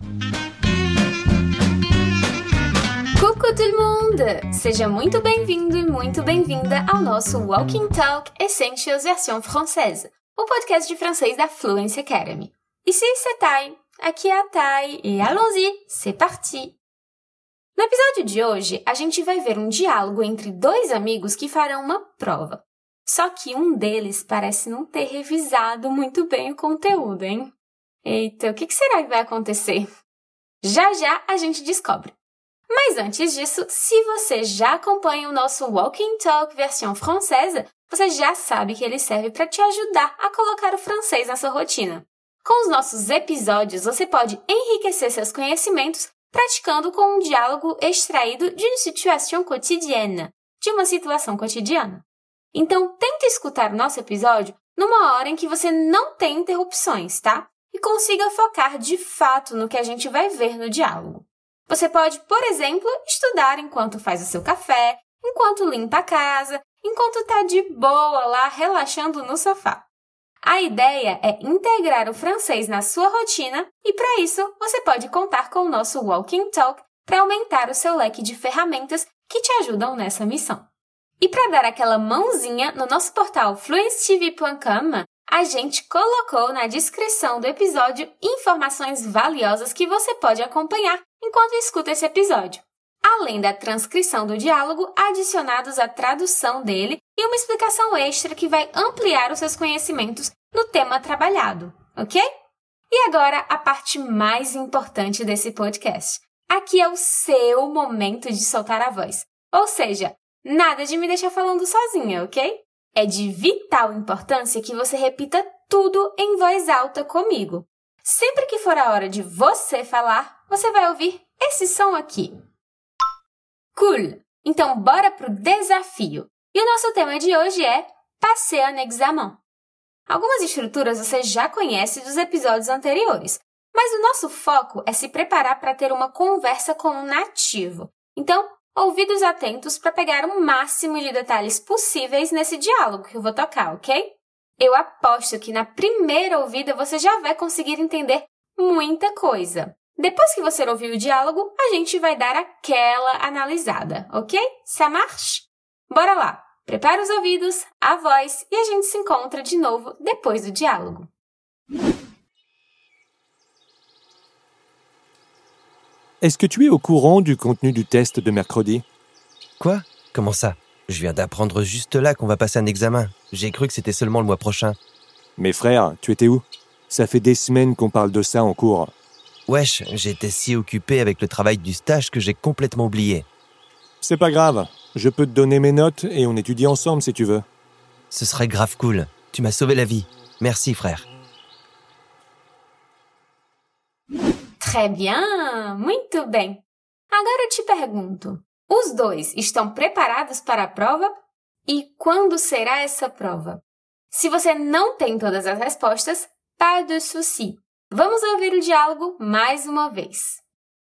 Coucou tout le monde! Seja muito bem-vindo e muito bem-vinda ao nosso Walking Talk Essentials versão française, o podcast de francês da Fluency Academy. Ici c'est Thay, aqui é a Thay, e allons-y, c'est parti! No episódio de hoje, a gente vai ver um diálogo entre dois amigos que farão uma prova. Só que um deles parece não ter revisado muito bem o conteúdo, hein? Eita, o que será que vai acontecer? Já a gente descobre. Mas antes disso, se você já acompanha o nosso Walking Talk versão française, você já sabe que ele serve para te ajudar a colocar o francês na sua rotina. Com os nossos episódios, você pode enriquecer seus conhecimentos praticando com um diálogo extraído de uma situation quotidienne, de uma situação cotidiana. Então, tente escutar o nosso episódio numa hora em que você não tem interrupções, tá? E consiga focar de fato no que a gente vai ver no diálogo. Você pode, por exemplo, estudar enquanto faz o seu café, enquanto limpa a casa, enquanto está de boa lá relaxando no sofá. A ideia é integrar o francês na sua rotina e, para isso, você pode contar com o nosso Walking Talk para aumentar o seu leque de ferramentas que te ajudam nessa missão. E para dar aquela mãozinha, no nosso portal fluencytv.com, a gente colocou na descrição do episódio informações valiosas que você pode acompanhar enquanto escuta esse episódio. Além da transcrição do diálogo, adicionados a tradução dele e uma explicação extra que vai ampliar os seus conhecimentos no tema trabalhado, ok? E agora, a parte mais importante desse podcast. Aqui é o seu momento de soltar a voz. Ou seja, nada de me deixar falando sozinha, ok? É de vital importância que você repita tudo em voz alta comigo. Sempre que for a hora de você falar, você vai ouvir esse som aqui. Cool! Então, bora pro desafio. E o nosso tema de hoje é passer un examen. Algumas estruturas você já conhece dos episódios anteriores, mas o nosso foco é se preparar para ter uma conversa com um nativo. Então, ouvidos atentos para pegar o máximo de detalhes possíveis nesse diálogo que eu vou tocar, ok? Eu aposto que na primeira ouvida você já vai conseguir entender muita coisa. Depois que você ouvir o diálogo, a gente vai dar aquela analisada, ok? Ça marche? Bora lá! Prepara os ouvidos, a voz e a gente se encontra de novo depois do diálogo. Est-ce que tu es au courant du contenu du test de mercredi? Quoi? Comment ça? Je viens d'apprendre juste là qu'on va passer un examen. J'ai cru que c'était seulement le mois prochain. Mais frère, tu étais où? Ça fait des semaines qu'on parle de ça en cours. Wesh, j'étais si occupé avec le travail du stage que j'ai complètement oublié. C'est pas grave, je peux te donner mes notes et on étudie ensemble si tu veux. Ce serait grave cool. Tu m'as sauvé la vie. Merci, frère. Très bien! Muito bem! Agora eu te pergunto, os dois estão preparados para a prova? E quando será essa prova? Se você não tem todas as respostas, pas de souci. Vamos ouvir o diálogo mais uma vez.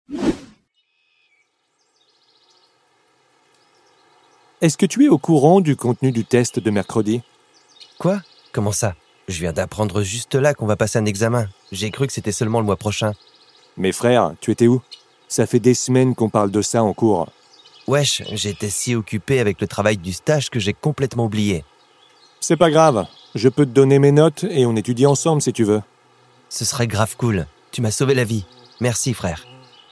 Est-ce que tu es au courant du contenu du test de mercredi? Quoi? Comment ça? Je viens d'apprendre juste là qu'on va passer un examen. J'ai cru que c'était seulement le mois prochain. Mais frère, tu étais où? Ça fait des semaines qu'on parle de ça en cours. Wesh, j'étais si occupé avec le travail du stage que j'ai complètement oublié. C'est pas grave, je peux te donner mes notes et on étudie ensemble si tu veux. Ce serait grave cool. Tu m'as sauvé la vie. Merci, frère.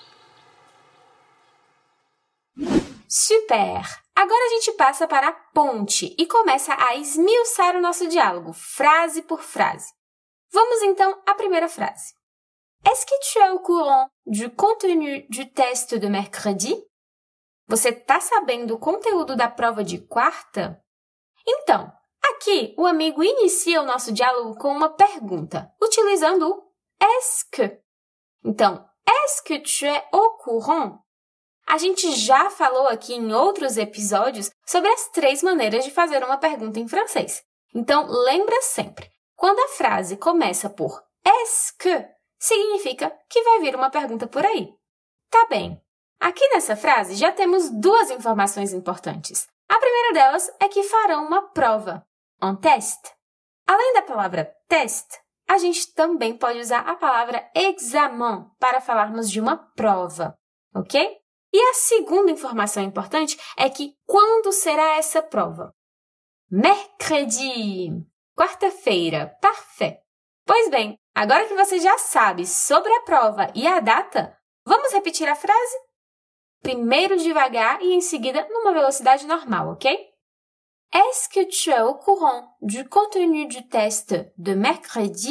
Super! Agora a gente passa para a ponte e começa a esmiuçar o nosso diálogo, frase por frase. Vamos então à primeira frase. Est-ce que tu es au courant du contenu du test de mercredi? Você tá sabendo o conteúdo da prova de quarta? Então, aqui o amigo inicia o nosso diálogo com uma pergunta, utilizando o est-ce que. Então, est-ce que tu es au courant? A gente já falou aqui em outros episódios sobre as 3 maneiras de fazer uma pergunta em francês. Então, lembra sempre, quando a frase começa por est-ce que, significa que vai vir uma pergunta por aí. Tá bem. Aqui nessa frase já temos 2 informações importantes. A primeira delas é que farão uma prova, un test. Além da palavra test, a gente também pode usar a palavra examen para falarmos de uma prova, ok? E a segunda informação importante é que quando será essa prova? Mercredi, quarta-feira, parfait. Pois bem, agora que você já sabe sobre a prova e a data, vamos repetir a frase? Primeiro devagar e em seguida numa velocidade normal, ok? Est-ce que tu es au courant du contenu du test de mercredi?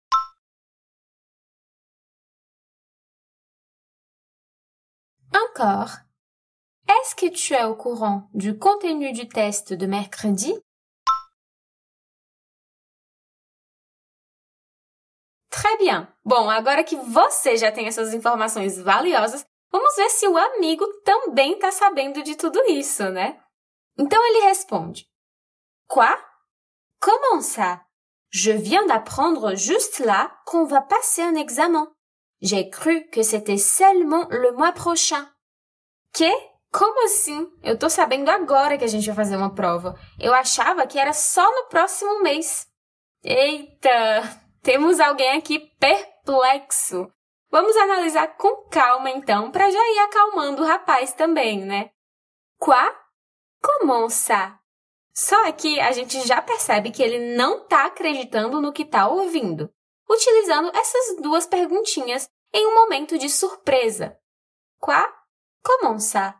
Encore. Est-ce que tu es au courant du contenu du test de mercredi? Très bien! Bom, agora que você já tem essas informações valiosas, vamos ver se o amigo também está sabendo de tudo isso, né? Então ele responde: Quoi? Comment ça? Je viens d'apprendre juste là qu'on va passer un examen. J'ai cru que c'était seulement le mois prochain. Que? Como assim? Eu tô sabendo agora que a gente vai fazer uma prova. Eu achava que era só no próximo mês. Eita! Temos alguém aqui perplexo. Vamos analisar com calma, então, para já ir acalmando o rapaz também, né? Quoi? Comment ça? Só aqui a gente já percebe que ele não está acreditando no que está ouvindo, utilizando essas duas perguntinhas em um momento de surpresa. Quoi? Comment ça?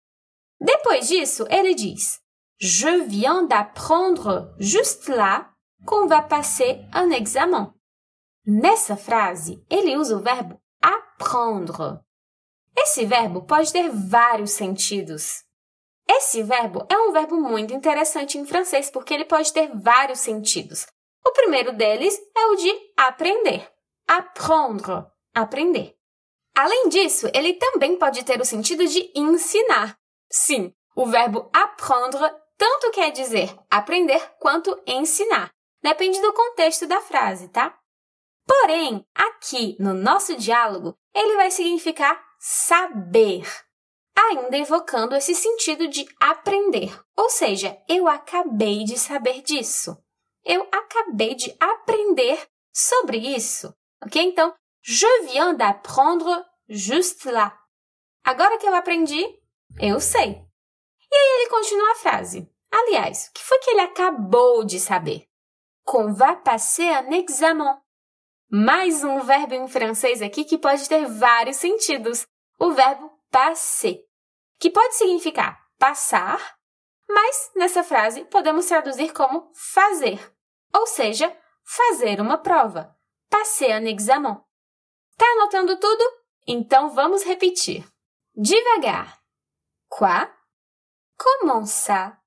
Depois disso, ele diz: Je viens d'apprendre juste là qu'on va passer un examen. Nessa frase, ele usa o verbo apprendre. Esse verbo pode ter vários sentidos. Esse verbo é um verbo muito interessante em francês porque ele pode ter vários sentidos. O primeiro deles é o de aprender. Apprendre, aprender. Além disso, ele também pode ter o sentido de ensinar. Sim, o verbo apprendre tanto quer dizer aprender quanto ensinar. Depende do contexto da frase, tá? Porém, aqui no nosso diálogo, ele vai significar saber, ainda evocando esse sentido de aprender. Ou seja, eu acabei de saber disso. Eu acabei de aprender sobre isso. Ok? Então, je viens d'apprendre juste là. Agora que eu aprendi, eu sei. E aí ele continua a frase. Aliás, o que foi que ele acabou de saber? Qu'on va passer un examen. Mais um verbo em francês aqui que pode ter vários sentidos. O verbo passer, que pode significar passar, mas nessa frase podemos traduzir como fazer, ou seja, fazer uma prova. Passer un examen. Tá anotando tudo? Então vamos repetir. Devagar. Quoi? Comment ça?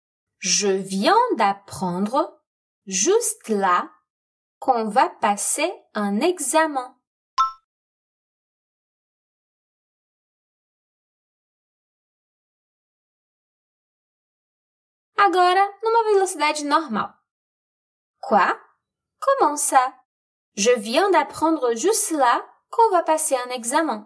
Je viens d'apprendre juste là qu'on va passer un examen. Agora, numa velocidade normal. Quoi? Comment ça? Je viens d'apprendre juste là qu'on va passer un examen.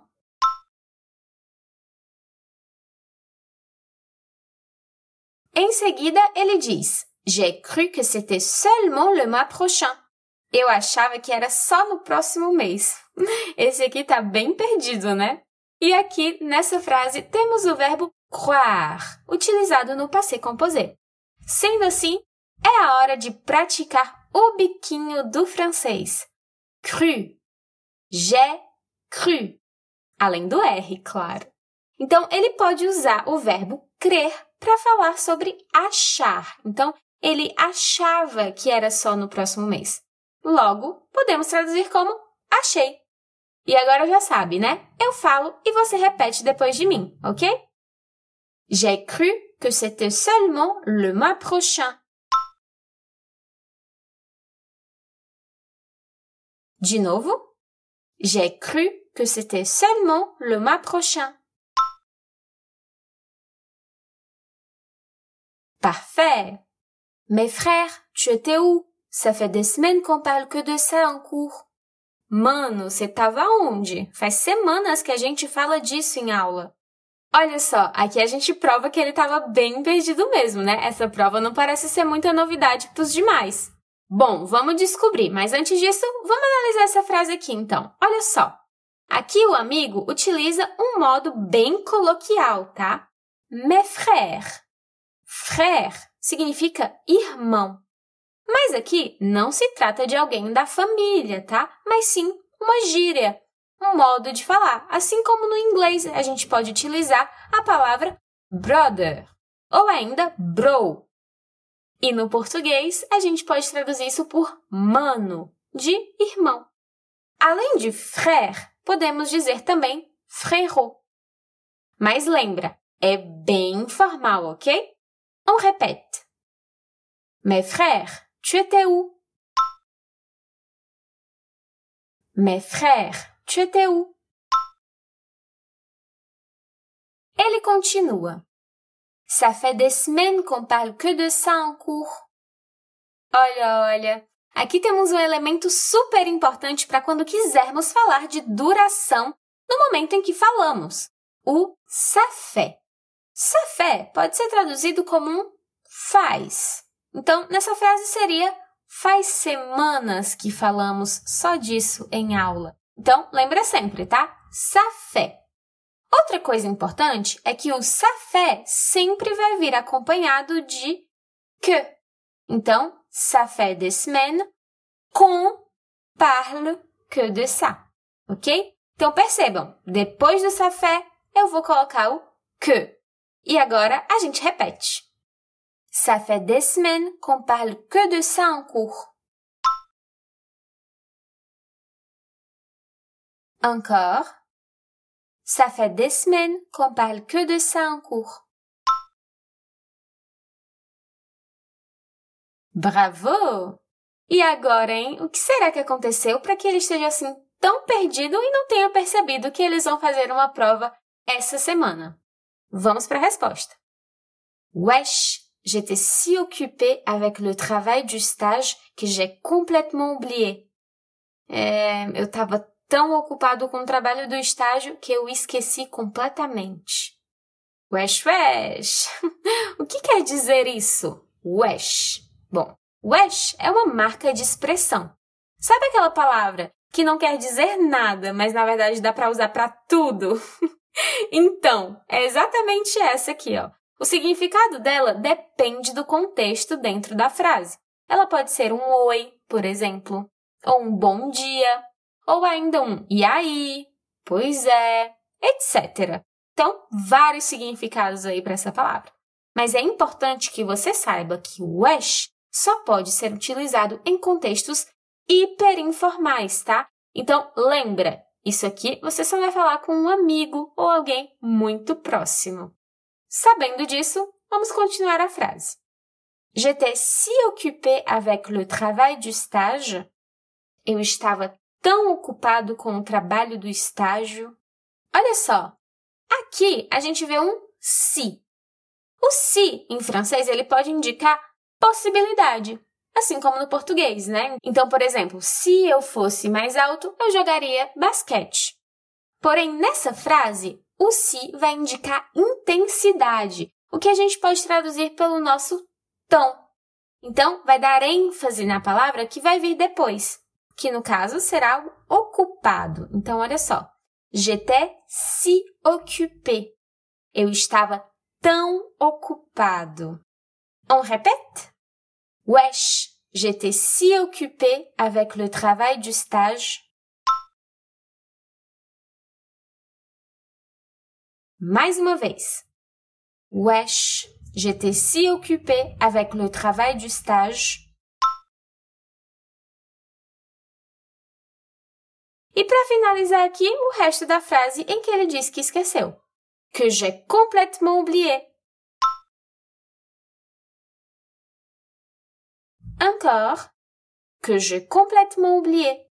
Em seguida, ele diz: J'ai cru que c'était seulement le mois prochain. Eu achava que era só no próximo mês. Esse aqui tá bem perdido, né? E aqui, nessa frase, temos o verbo croire, utilizado no passé composé. Sendo assim, é a hora de praticar o biquinho do francês. Cru. J'ai cru. Além do R, claro. Então, ele pode usar o verbo crer para falar sobre achar. Então, ele achava que era só no próximo mês. Logo, podemos traduzir como achei. E agora já sabe, né? Eu falo e você repete depois de mim, ok? J'ai cru que c'était seulement le mois prochain. De novo. J'ai cru que c'était seulement le mois prochain. Parfait! Mes frères, tu étais où? Ça fait des semaines qu'on parle que de ça en cours. Mano, você tava onde? Faz semanas que a gente fala disso em aula. Olha só, aqui a gente prova que ele estava bem perdido mesmo, né? Essa prova não parece ser muita novidade para os demais. Bom, vamos descobrir, mas antes disso, vamos analisar essa frase aqui, então. Olha só. Aqui o amigo utiliza um modo bem coloquial, tá? Mes frères. Frère significa irmão. Mas aqui não se trata de alguém da família, tá? Mas sim uma gíria, um modo de falar. Assim como no inglês a gente pode utilizar a palavra brother ou ainda bro. E no português a gente pode traduzir isso por mano, de irmão. Além de frère, podemos dizer também frérot. Mas lembra, é bem formal, ok? On répète. Mes frères, tu étais où? Mes frères, tu étais où? Ele continua. Ça fait des semaines qu'on parle que de ça en cours. Olha, aqui temos um elemento super importante para quando quisermos falar de duração no momento em que falamos, o ça fait. Ça fait pode ser traduzido como um faz. Então, nessa frase seria faz semanas que falamos só disso em aula. Então, lembra sempre, tá? Ça fait. Outra coisa importante é que o ça fait sempre vai vir acompanhado de que. Então, ça fait des semaines qu'on parle que de ça. Ok? Então, percebam, depois do ça fait, eu vou colocar o que. E agora a gente repete. Ça fait des semaines qu'on parle que de ça en cours. Encore. Ça fait des semaines qu'on parle que de ça en cours. Bravo! E agora, hein? O que será que aconteceu para que ele esteja assim tão perdido e não tenha percebido que eles vão fazer uma prova essa semana? Vamos para a resposta. Wesh, j'étais si occupée avec le travail du stage que j'ai complètement oublié. Eu estava tão ocupado com o trabalho do estágio que eu esqueci completamente. Wesh, wesh. O que quer dizer isso? Wesh. Bom, wesh é uma marca de expressão. Sabe aquela palavra que não quer dizer nada, mas na verdade dá para usar para tudo? Então, é exatamente essa aqui, ó. O significado dela depende do contexto dentro da frase. Ela pode ser um oi, por exemplo, ou um bom dia, ou ainda um e aí, pois é, etc. Então, vários significados aí para essa palavra. Mas é importante que você saiba que o wesh só pode ser utilizado em contextos hiperinformais, tá? Então, lembra, isso aqui você só vai falar com um amigo ou alguém muito próximo. Sabendo disso, vamos continuar a frase. J'étais si occupée avec le travail du stage. Eu estava tão ocupado com o trabalho do estágio. Olha só, aqui a gente vê um si. O si, em francês, ele pode indicar possibilidade, assim como no português, né? Então, por exemplo, se eu fosse mais alto, eu jogaria basquete. Porém, nessa frase, o si vai indicar intensidade, o que a gente pode traduzir pelo nosso tom. Então, vai dar ênfase na palavra que vai vir depois, que no caso será o ocupado. Então, olha só. J'étais si occupée. Eu estava tão ocupado. On répète? Wesh, j'étais si occupée avec le travail du stage. Mais uma vez. Wesh, j'étais si occupée avec le travail du stage. E para finalizar aqui, o resto da frase em que ele diz que esqueceu. Que j'ai complètement oublié. Encore. Que j'ai complètement oublié.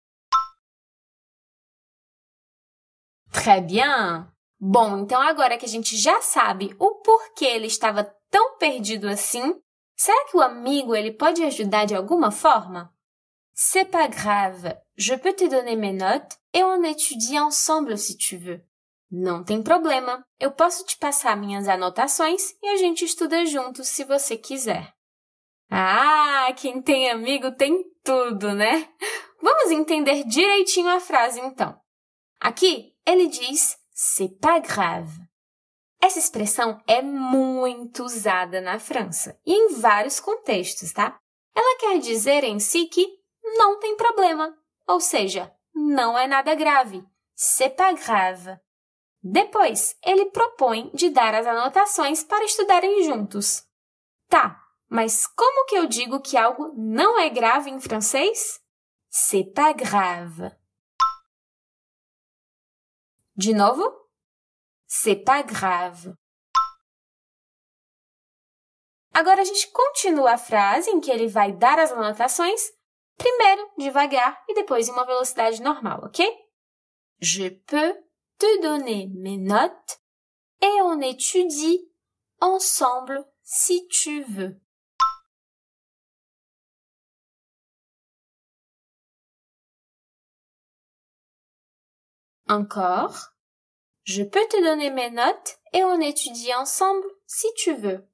Très bien! Bom, então agora que a gente já sabe o porquê ele estava tão perdido assim, será que o amigo ele pode ajudar de alguma forma? C'est pas grave, je peux te donner mes notes et on étudie ensemble si tu veux. Não tem problema, eu posso te passar minhas anotações e a gente estuda juntos se você quiser. Ah, quem tem amigo tem tudo, né? Vamos entender direitinho a frase, então. Aqui, ele diz c'est pas grave. Essa expressão é muito usada na França e em vários contextos, tá? Ela quer dizer em si que não tem problema, ou seja, não é nada grave. C'est pas grave. Depois, ele propõe de dar as anotações para estudarem juntos. Tá, mas como que eu digo que algo não é grave em francês? C'est pas grave. De novo? C'est pas grave. Agora a gente continua a frase em que ele vai dar as anotações, primeiro devagar e depois em uma velocidade normal, ok? Je peux te donner mes notes et on étudie ensemble si tu veux. Encore. Je peux te donner mes notes et on étudie ensemble si tu veux.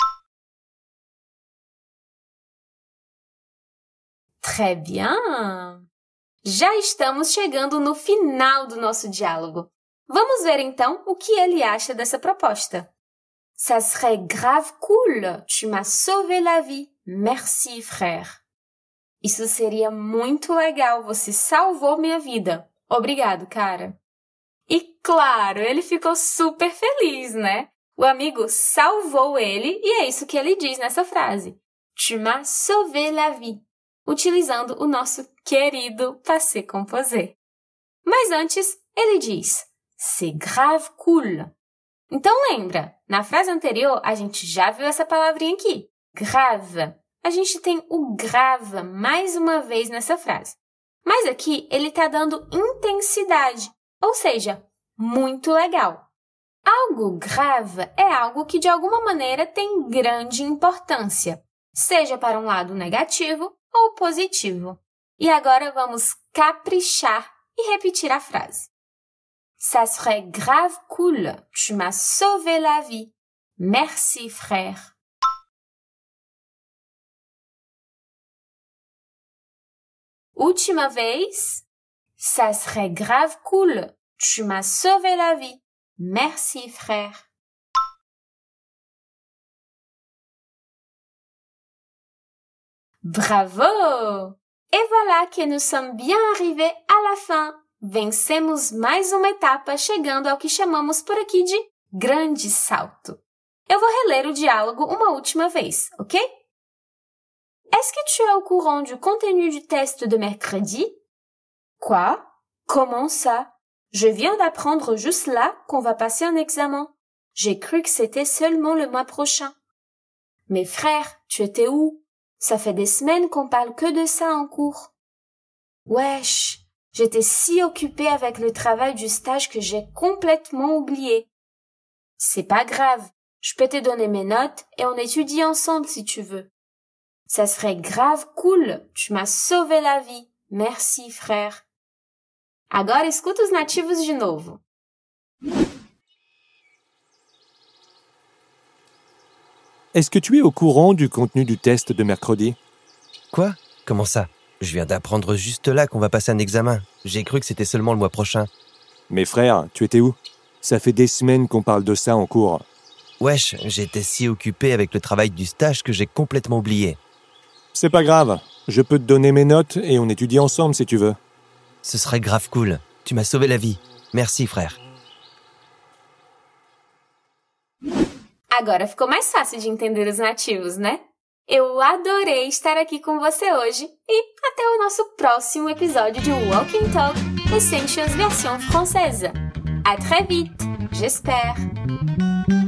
Très bien! Já estamos chegando no final do nosso diálogo. Vamos ver então o que ele acha dessa proposta. Ça serait grave cool, tu m'as sauvé la vie. Merci, frère. Isso seria muito legal, você salvou minha vida. Obrigado, cara. E claro, ele ficou super feliz, né? O amigo salvou ele e é isso que ele diz nessa frase. Tu m'as sauvé la vie, utilizando o nosso querido passé composé. Mas antes, ele diz c'est grave cool. Então lembra, na frase anterior a gente já viu essa palavrinha aqui, grave. A gente tem o grave mais uma vez nessa frase. Mas aqui ele está dando intensidade, ou seja, muito legal. Algo grave é algo que de alguma maneira tem grande importância, seja para um lado negativo ou positivo. E agora vamos caprichar e repetir a frase. Ça serait grave cool, tu m'as sauvé la vie. Merci, frère. Última vez. Ça serait grave cool, tu m'as sauvé la vie. Merci, frère. Bravo! Et voilà que nous sommes bien arrivés à la fin. Vencemos mais uma etapa, chegando ao que chamamos por aqui de grande salto. Eu vou reler o diálogo uma última vez, ok? Est-ce que tu es au courant du contenu du test de mercredi? Quoi? Comment ça? Je viens d'apprendre juste là qu'on va passer un examen. J'ai cru que c'était seulement le mois prochain. Mais frère, tu étais où? Ça fait des semaines qu'on parle que de ça en cours. Wesh, j'étais si occupée avec le travail du stage que j'ai complètement oublié. C'est pas grave, je peux te donner mes notes et on étudie ensemble si tu veux. Ça serait grave cool, tu m'as sauvé la vie. Merci, frère. Agora escuta os nativos de novo. Est-ce que tu es au courant du contenu du test de mercredi? Quoi? Comment ça? Je viens d'apprendre juste là qu'on va passer un examen. J'ai cru que c'était seulement le mois prochain. Mais frère, tu étais où? Ça fait des semaines qu'on parle de ça en cours. Wesh, j'étais si occupé avec le travail du stage que j'ai complètement oublié. C'est pas grave, je peux te donner mes notes et on étudie ensemble si tu veux. Ce serait grave cool. Tu m'as sauvé la vie. Merci, frère. Agora ficou mais fácil de entender os nativos, né? Eu adorei estar aqui com você hoje e até o nosso próximo episódio de Walking Talk Essentials version française. À très vite, j'espère!